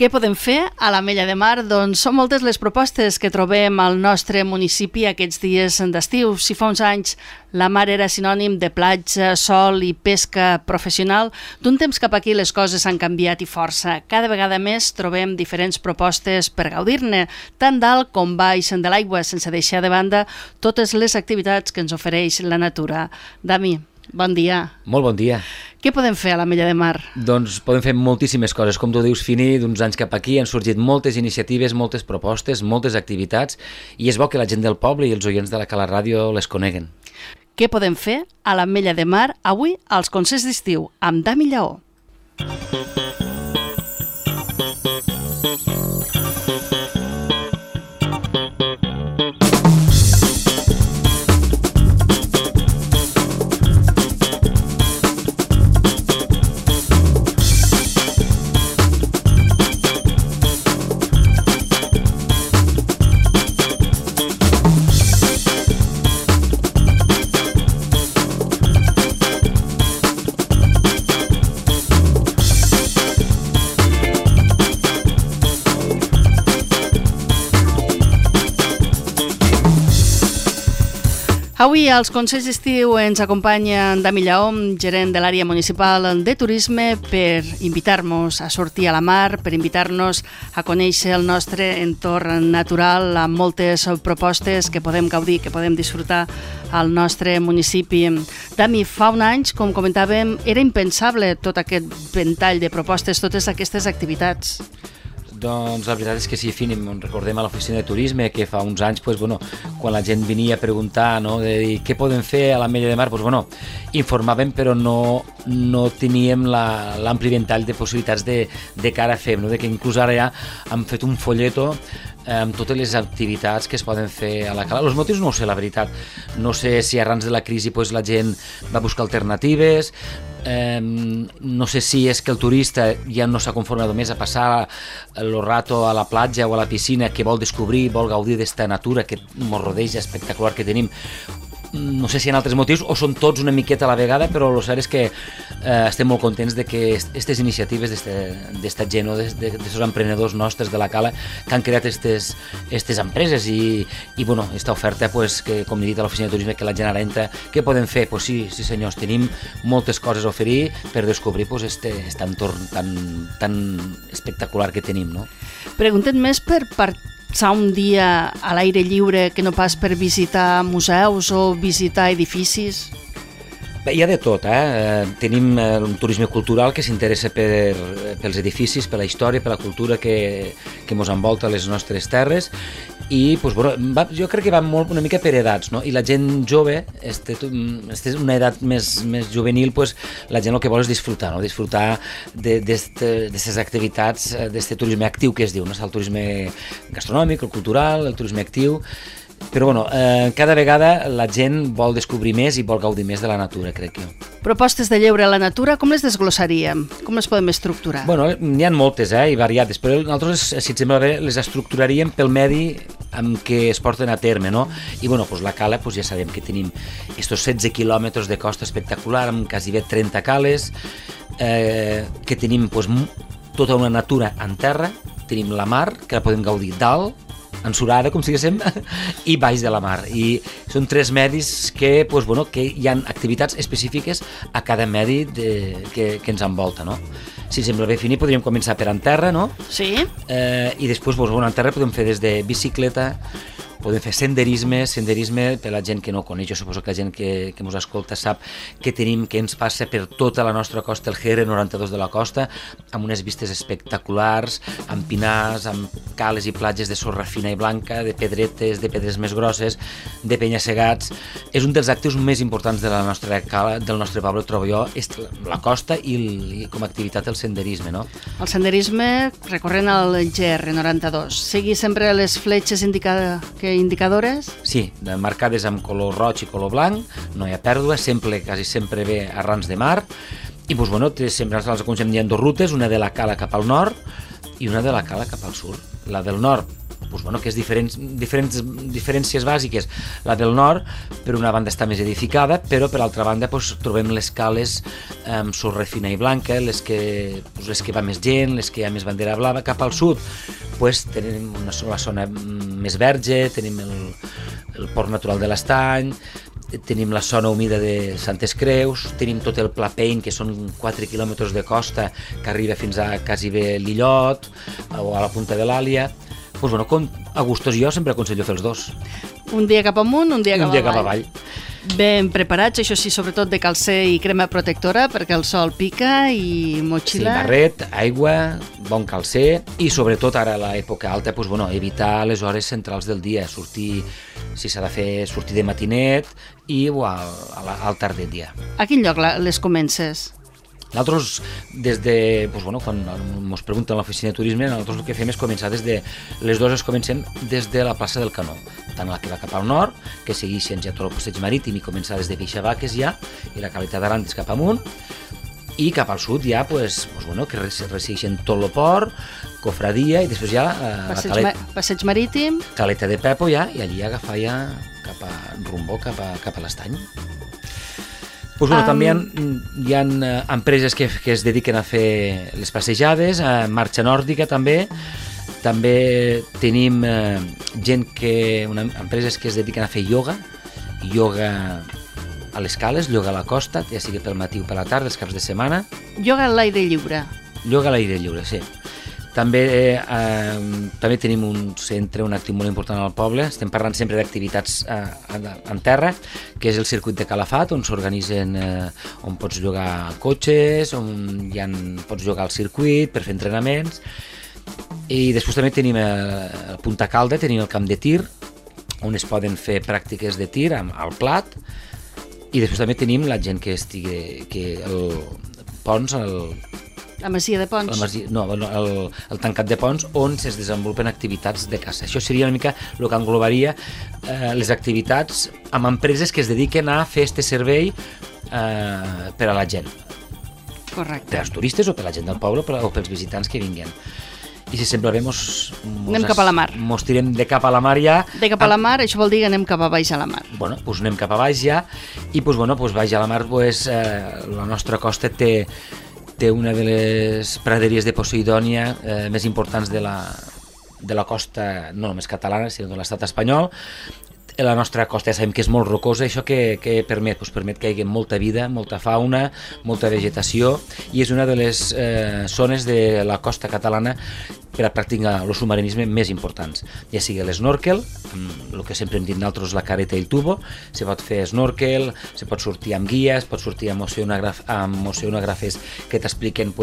Què podem fer a l'Ametlla de Mar? Doncs són moltes les propostes que trobem al nostre municipi aquests dies d'estiu. Si fa uns anys la mar era sinònim de platja, sol i pesca professional, d'un temps cap aquí les coses han canviat i força. Cada vegada més trobem diferents propostes per gaudir-ne, tant dalt com baix de l'aigua, sense deixar de banda totes les activitats que ens ofereix la natura. Dami, bon dia. Molt bon dia. Què podem fer a l'Ametlla de Mar? Doncs podem fer moltíssimes coses. Com tu dius, Fini, d'uns anys cap aquí han sorgit moltes iniciatives, moltes propostes, moltes activitats, i és bo que la gent del poble i els oients de la Cala Ràdio les coneguen. Què podem fer a l'Ametlla de Mar avui als concerts d'estiu amb Dami Lleó? Avui als Consells d'Estiu ens acompanya Dami Lleó, gerent de l'àrea municipal de turisme, per invitar-nos a sortir a la mar, per invitar-nos a conèixer el nostre entorn natural amb moltes propostes que podem gaudir, que podem disfrutar al nostre municipi. Dami, fa uns anys, com comentàvem, era impensable tot aquest ventall de propostes, totes aquestes activitats. Doncs la veritat és que sí, Fini, recordem a l'oficina de turisme que fa uns anys, quan la gent venia a preguntar, de dir què podem fer a l'Ametlla de Mar, informàvem però no teníem l'ampli ventall de possibilitats de cara a fer, de que inclús ara ja hem fet un folleto amb totes les activitats que es poden fer a la cala. Els motius no ho sé, la veritat. No sé si arran de la crisi la gent va buscar alternatives, no sé si és que el turista ja no s'ha conformat només a passar el rato a la platja o a la piscina, que vol descobrir, vol gaudir d'esta natura que ens rodeja espectacular que tenim. No sé si hi ha altres motius o són tots una miqueta a la vegada, però el cert és que estem molt contents de que aquestes iniciatives d'esta gent, d'aquests emprenedors nostres de la cala, que han creat aquestes empreses i aquesta oferta, que, com he dit a l'oficina de turisme, que la gent ara entra, què podem fer? Sí senyors, tenim moltes coses a oferir per descobrir aquest entorn tan espectacular que tenim, no? Pregunten més per passar un dia a l'aire lliure que no pas per visitar museus o visitar edificis? Bé, hi ha de tot, Tenim un turisme cultural que s'interessa pels edificis, per la història, per la cultura que ens envolta a les nostres terres, i jo crec que va una mica per edats, no? I la gent jove, una edat més juvenil, la gent el que vol és disfrutar, no? Disfrutar d'aquestes activitats, d'aquest turisme actiu que es diu, no? El turisme gastronòmic, el cultural, el turisme actiu. Però cada vegada la gent vol descobrir més i vol gaudir més de la natura, crec jo. Propostes de lleure a la natura, com les desglossaríem? Com les podem estructurar? N'hi ha moltes i variades, però nosaltres, si et sembla bé, les estructuraríem pel medi amb què es porten a terme, no? I la cala, ja sabem que tenim estos 16 quilòmetres de costa espectacular, amb quasi 30 cales, que tenim tota una natura en terra, tenim la mar, que la podem gaudir dalt, ensorada, com si diguéssim, i baix de la mar. I són tres medis que hi ha activitats específiques a cada medi que ens envolta, no? Si sembla bé, Fini, podríem començar per en terra, no? Sí. I després, en terra podem fer des de bicicleta, podem fer senderisme per la gent que no coneix. Jo suposo que la gent que ens escolta sap que ens passa per tota la nostra costa, el GR92 de la costa, amb unes vistes espectaculars, amb pinars, amb cales i platges de sorra fina i blanca, de pedretes, de pedres més grosses, de penya-segats. És un dels actius més importants de la nostra cala, del nostre poble, trobo jo, és la costa i com a activitat el senderisme, no? El senderisme recorrent al GR92. Seguir sempre les fletxes indicadores? Sí, marcades amb color roig i color blanc, no hi ha pèrdua, quasi sempre ve arrans de mar, i sempre els aconsem, hi ha dues rutes, una de la cala cap al nord i una de la cala cap al sud. La del nord pues, bueno, que és diferències bàsiques. La del nord, per una banda, està més edificada, però per altra banda pues, trobem les cales amb sorra fina i blanca, les que va més gent, les que hi ha més bandera blava. Cap al sud pues, tenim la zona més verge, tenim el port natural de l'Estany, tenim la zona humida de Santes Creus, tenim tot el Pla Pein, que són 4 quilòmetres de costa que arriba fins a quasi bé l'Illot o a la Punta de l'Àlia. Pues bueno, a gustos jo sempre aconsello fer els dos. Un dia cap amunt, un dia cap avall. Ben preparats, això sí, sobretot de calcer i crema protectora, perquè el sol pica, i motxilla... Sí, barret, aigua, bon calcer, i sobretot ara a l'època alta, pues, bueno, evitar les hores centrals del dia, sortir, si s'ha de fer, sortir de matinet i al tard del dia. A quin lloc les comences? Nosaltres, des de, pues bueno, quan ens pregunten a l'oficina de turisme, nosaltres el que fem és començar les dues comencem des de la plaça del Canó, tant la que va cap al nord, que segueixen ja tot el passeig marítim i començar des de Queixavaques ja, i la Caleta d'Arantes cap amunt, i cap al sud ja, pues bueno, que ressegueixen tot el port, Cofradia, i després ja passeig marítim, Caleta de Pepo ja, i allí agafar ja cap a Rumbó, cap a l'Estany. Pues bueno, també hi ha empreses que es dediquen a fer les passejades, marxa nòrdica també tenim empreses que es dediquen a fer ioga a les cales, ioga a la costa, ja sigui pel matí o per la tarda, els caps de setmana. Ioga a l'aire lliure. Ioga a l'aire lliure, sí. També tenim un centre, un actiu molt important al poble. Estem parlant sempre d'activitats en terra, que és el circuit de Calafat, on s'organitzen, on pots llogar cotxes, on pots llogar al circuit per fer entrenaments. I després també tenim a Punta Calda, tenim el camp de tir, on es poden fer pràctiques de tir al plat. I després també tenim la gent que el Pons, la Masia de Pons. El tancat de Pons, on es desenvolupen activitats de caça. Això seria una mica el que englobaria les activitats amb empreses que es dediquen a fer este servei per a la gent. Correcte. Per als turistes o per a la gent del poble o pels visitants que vinguen. I si sembla bé, anem cap a la mar. Mos tirem de cap a la mar ja. De cap a la mar, això vol dir que anem cap a baix a la mar. Bueno, doncs anem cap a baix ja, i baix a la mar, la nostra costa té una de les praderies de Poseidònia més importants de la costa, no només catalana, sinó de l'estat espanyol. La nostra costa ja sabem que és molt rocosa, això que permet? Permet que hi hagi molta vida, molta fauna, molta vegetació, i és una de les zones de la costa catalana per a practicar el submarinisme més importants. Ja sigui l'snorkel, el que sempre hem dit nosaltres, la careta i el tubo, se pot fer snorkel, se pot sortir amb guies, pot sortir amb oceanògrafes que t'expliquen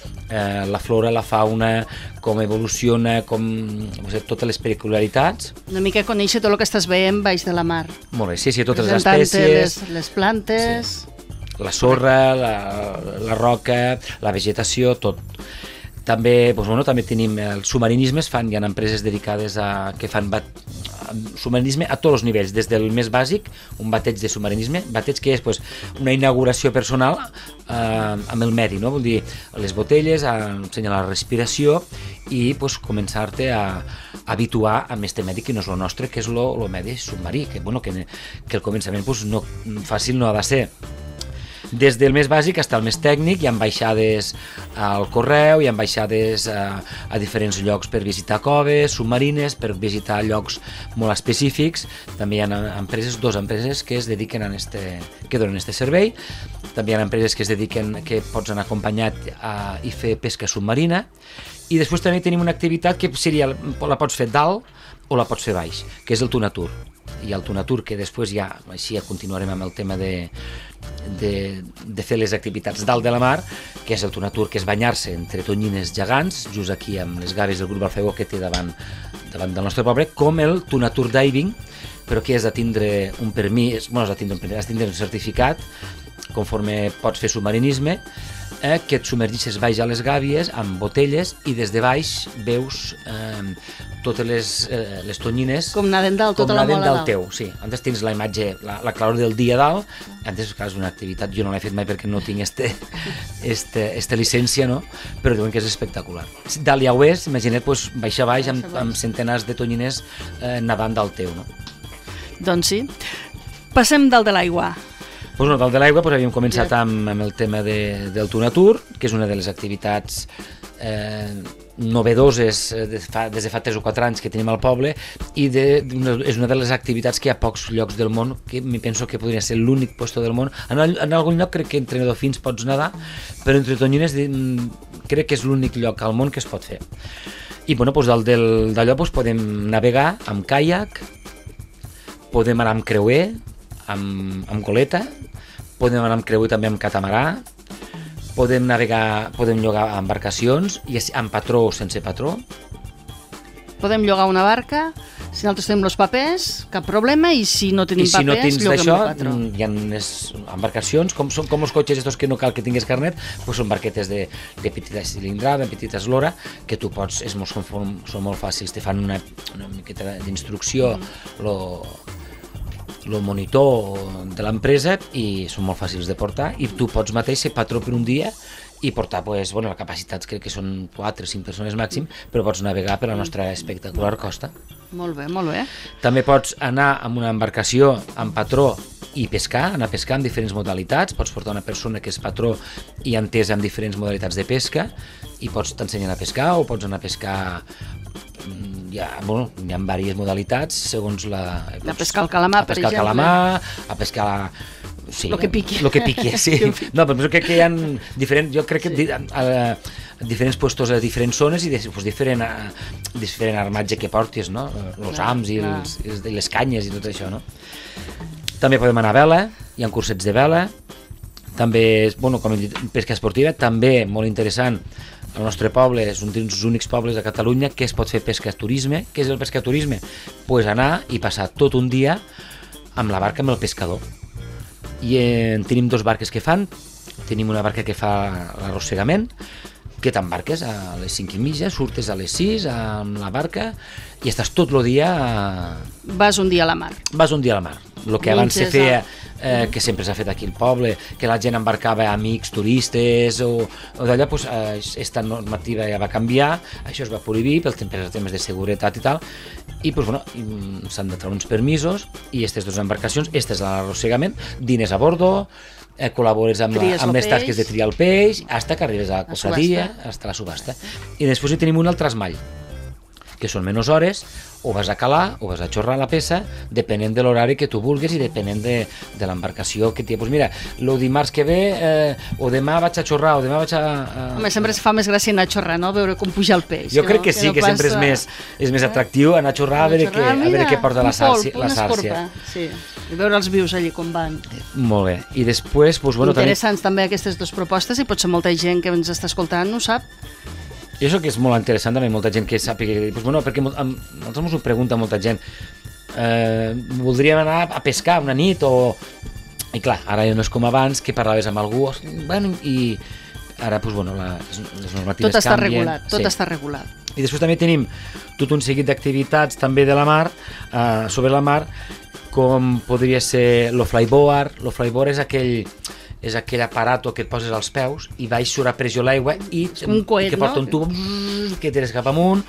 la flora, la fauna, com evoluciona, totes les peculiaritats. Una mica conèixer tot el que estàs veient baix de la mar. Molt bé, sí, totes les espècies. Les plantes... Sí. La sorra, la roca, la vegetació, tot. També tenim el submarinisme, hi ha empreses dedicades que fan submarinisme a tots els nivells, des del més bàsic, un bateig de submarinisme, bateig que és una inauguració personal amb el medi, no? Vol dir, les botelles, ensenyar la respiració i començar-te a habituar amb este medi que no és el nostre, que és el medi submarí, que al començament fàcil no ha de ser. Des del més bàsic fins al més tècnic, hi ha ambaixades al correu, hi ha ambaixades a diferents llocs per visitar coves submarines, per visitar llocs molt específics. També hi ha dues empreses que es dediquen que donen aquest servei. També hi ha empreses que es dediquen, que pots anar acompanyat i fer pesca submarina. I després també tenim una activitat que la pots fer dalt o la pots fer baix, que és el Tunatur. I el Tunatur, que després ja continuarem amb el tema de fer les activitats dalt de la mar, que és el Tunatur, que és banyar-se entre tonyines gegants, just aquí amb les gaves del grup Alfegó que té davant del nostre poble, com el Tunatur Diving, però que has de tindre un permís, has de tindre un certificat conforme pots fer submarinisme, que et submergixes baix a les gàbies amb botelles i des de baix veus totes les tonyines com nadant dalt, tota la mola dalt. Teu, sí. Antes tens la imatge, la claror del dia dalt, antes és una activitat, jo no l'he fet mai perquè no tinc esta llicència, no? Però diuen que és espectacular. Dalt ja ho és, imagina't baixar baix amb centenars de tonyines nadant dalt teu, no? Doncs sí. Passem dalt de l'aigua. Doncs dalt de l'aigua havíem començat amb el tema del Tunatur, que és una de les activitats novedoses des de fa 3 o 4 anys que tenim al poble, i és una de les activitats que hi ha pocs llocs del món, que mi penso que podria ser l'únic lloc del món. En algun lloc crec que entre dofins pots nedar, però entre tonyines crec que és l'únic lloc al món que es pot fer. I dalt d'allò podem navegar amb caiac, podem anar amb creuer, amb goleta, podem anar amb creuer també amb catamarà, podem navegar, podem llogar embarcacions, amb patró o sense patró. Podem llogar una barca, si nosaltres tenim els papers, cap problema, i si no tenim papers, lloguem el patró. Hi ha unes embarcacions, com els cotxes estos que no cal que tinguis carnet, són barquetes de petita cilindrada, de petita eslora, que tu pots, són molt fàcils, te fan una miqueta d'instrucció, el monitor de l'empresa, i són molt fàcils de portar, i tu pots mateix ser patró per un dia i portar, la capacitat crec que són 4 o 5 persones màxim, però pots navegar per la nostra espectacular costa. Molt bé, molt bé. També pots anar amb una embarcació amb patró i anar a pescar amb diferents modalitats. Pots portar una persona que és patró i entesa amb diferents modalitats de pesca, i t'ensenyen a pescar, o pots anar a pescar. Hi ha diverses modalitats segons a pescar el calamar, per exemple. A pescar sí, lo que piqui. Sí. No, però crec que hi ha diferents puestos a diferents zones i diferent armatge que portis, no? Els hams i les canyes i tot això, no? També podem anar a vela, hi ha cursets de vela, també, com hem dit, pesca esportiva, també molt interessant. El nostre poble és un dels únics pobles de Catalunya que es pot fer pescaturisme. Què és el pescaturisme? Anar i passar tot un dia amb la barca amb el pescador. I tenim 2 barques que fan. Tenim una barca que fa l'arrossegament, que t'embarques a les 5:30, surtes a les 6 amb la barca i estàs tot el dia... Vas un dia a la mar. Vas un dia a la mar. El que abans se feia, que sempre s'ha fet aquí al poble, que la gent embarcava amics, turistes o d'allà, aquesta normativa ja va canviar, això es va prohibir per temes de seguretat i tal, i s'han de treure uns permisos, i aquestes 2 embarcacions, aquesta és l'arrossegament, dines a bordo, col·labores amb les tasques de triar el peix, fins que arribes a la cofradia, fins a la subhasta. I després hi tenim un altre esmall, que són menys hores, o vas a calar o vas a xorrar la peça, depenent de l'horari que tu vulguis i depenent de l'embarcació que tingui. Mira, el dimarts que ve, o demà vaig a xorrar, o demà vaig a... Home, sempre es fa més gràcia anar a xorrar, no? Veure com puja el peix. Jo crec que sí, que sempre és més atractiu anar a xorrar, a veure què porta la sàrcia. Sí, i veure els vius allí com van. Molt bé. I després... Interessants també aquestes 2 propostes, i potser molta gent que ens està escoltant no ho sap. I això que és molt interessant també, molta gent que sàpiga, perquè nosaltres ens ho pregunta molta gent, voldríem anar a pescar una nit, i clar, ara ja no és com abans, que parlaves amb algú, i ara, les normatives canvien. Tot està regulat. I després també tenim tot un seguit d'activitats també de la mar, sobre la mar, com podria ser el flyboard. El flyboard és aquell aparato que et poses als peus i baix surt a pressió l'aigua i que porta un tub que tires cap amunt.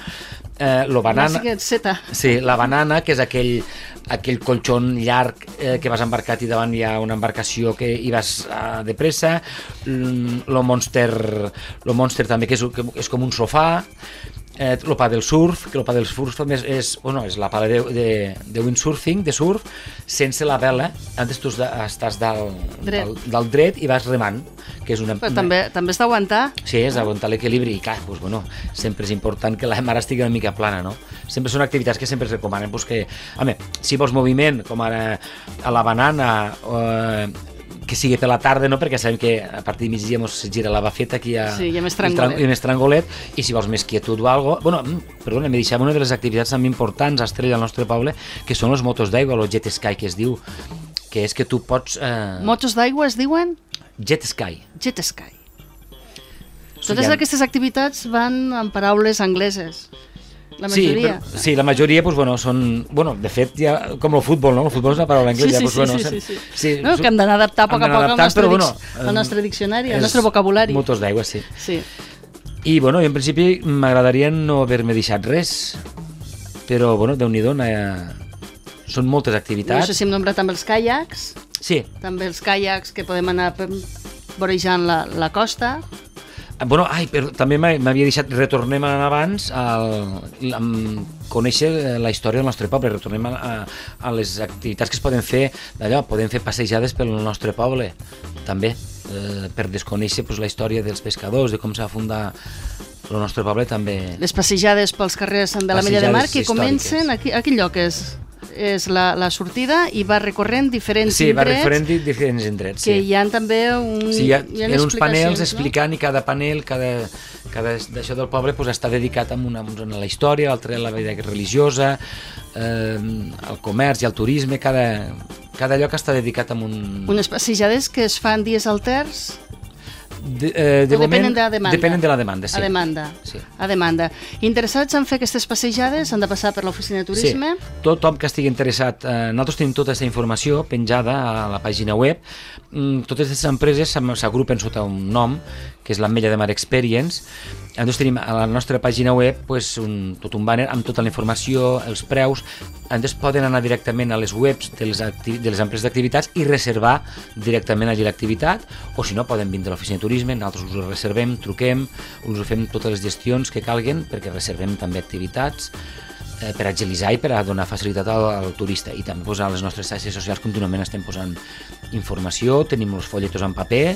La banana, que és aquell colxón llarg que vas embarcat i davant hi ha una embarcació que hi vas de pressa. El Monster també, que és com un sofà. El pa del surf, que el pa del surf també és la pala de windsurfing, de surf, sense la vela. Antes tu estàs dalt dret i vas remant, que és una... Però també has d'aguantar. Sí, has d'aguantar l'equilibri, i clar, sempre és important que la mar estigui una mica plana, no? Sempre són activitats que sempre es recomanen, que, si vols moviment, com ara a la banana, que sigui per la tarda, no? Perquè sabem que a partir de migdia ens gira la bafeta, aquí hi ha més trangolet, i si vols més quietud o alguna cosa... me deixava una de les activitats també importants a Estrella, al nostre poble, que són les motos d'aigua, el jet ski, que es diu, que és que tu pots... Motos d'aigua es diuen? Jet Ski. Jet Ski. Totes aquestes activitats van en paraules angleses. La majoria. Sí, la majoria, pues, bueno, són... Bueno, de fet, ja, com el futbol, no? El futbol és una paraula anglesa. Sí. No, que hem d'anar a adaptar a poc a poc al nostre diccionari, al nostre vocabulari. Motos d'aigua, sí. I, bueno, en principi m'agradaria no haver-me deixat res, però, bueno, Déu-n'hi-do, són moltes activitats. No sé si hem nombrat també els caiacs. Sí. També els caiacs que podem anar vorejant la costa. Bueno, també m'havia deixat, retornem abans a conèixer la història del nostre poble, retornem a les activitats que es poden fer d'allò, podem fer passejades pel nostre poble, també, per desconèixer la història dels pescadors, de com s'ha fundat el nostre poble, també. Les passejades pels carrers de l'Ametlla de Mar, que comencen, a quin lloc és la sortida i va recorrent diferents indrets. Sí, va recorrent diferents indrets. Que hi ha també hi ha uns panels explicant, i cada panel, cada d'això del poble està dedicat a la història, l'altre a la vida religiosa, al comerç i al turisme, cada lloc està dedicat a un... Unes passejades que es fan dies alters? Depenen de la demanda. Depenen de la demanda, sí. A demanda. Interessats en fer aquestes passejades han de passar per l'oficina de turisme? Sí, tothom que estigui interessat. Nosaltres tenim tota aquesta informació penjada a la pàgina web. Totes aquestes empreses s'agrupen sota un nom, que és l'Ametlla de Mar Experience. Llavors tenim a la nostra pàgina web tot un banner amb tota la informació, els preus. Llavors poden anar directament a les webs de les empreses d'activitats i reservar directament allí l'activitat, o si no poden vindre a l'oficina de turisme, nosaltres us ho reservem, truquem, us fem totes les gestions que calguen, perquè reservem també activitats per agilitzar i per a donar facilitat al turista. I també a les nostres xarxes socials contínuament estem posant informació, tenim els folletos en paper,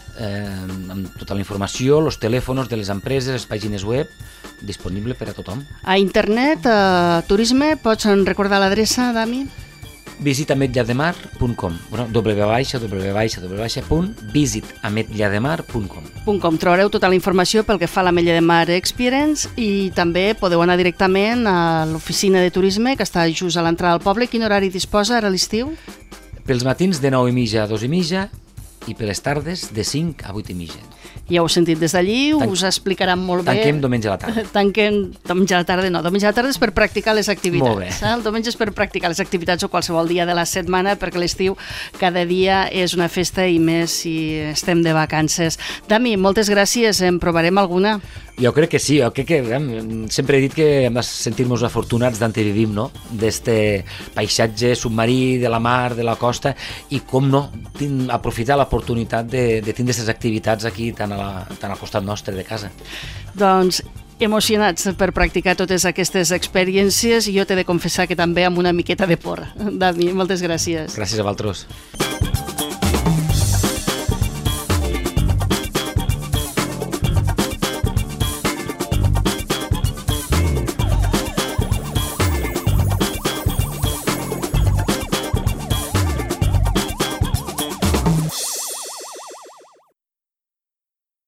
amb tota la informació, els telèfons de les empreses, les pàgines web, disponible per a tothom. A internet, a turisme, pots recordar l'adreça, Dami? visitametllademar.com www.visitametllademar.com. Trobareu tota la informació pel que fa a l'Ametlla de Mar Experience i també podeu anar directament a l'oficina de turisme que està just a l'entrada del poble. Quin horari disposa ara a l'estiu? Pels matins de 9:30 a 2:30 i per les tardes de 5 a 8:30. Ja ho heu sentit des d'allí, us explicaran molt bé. Tanquem diumenge a la tarda. Diumenge a la tarda no, diumenge a la tarda és per practicar les activitats. Molt bé. El diumenge és per practicar les activitats o qualsevol dia de la setmana, perquè l'estiu cada dia és una festa i més si estem de vacances. Dami, moltes gràcies, en provarem alguna. Jo crec que sí, sempre he dit que hem de sentir-nos afortunats d'on vivim, no? D'este paisatge submarí, de la mar, de la costa, i com no, aprofitar l'oportunitat de tindre aquestes activitats aquí tan al costat nostre de casa. Doncs emocionats per practicar totes aquestes experiències i jo t'he de confessar que també amb una miqueta de por. Dami, moltes gràcies. Gràcies a vosaltres.